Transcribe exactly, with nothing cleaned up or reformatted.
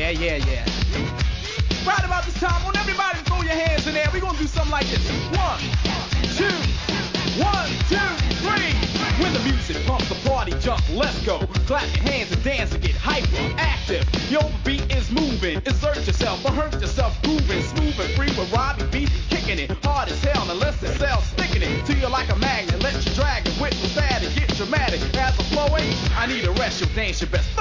Yeah, yeah, yeah. Right about this time, won't everybody throw your hands in there? We're gonna do something like this. One, two, one, two, three. When the music pumps, the party jump, let's go. Clap your hands and dance and get hyperactive. Yo, the beat is moving. Insert yourself or hurt yourself, grooving. Smooth and free with Robbie B. Kicking it hard as hell unless it sells. Sticking it to you like a magnet. Let you drag it with the static. Get dramatic as I'm flowing. I need a rest. You'll dance your best.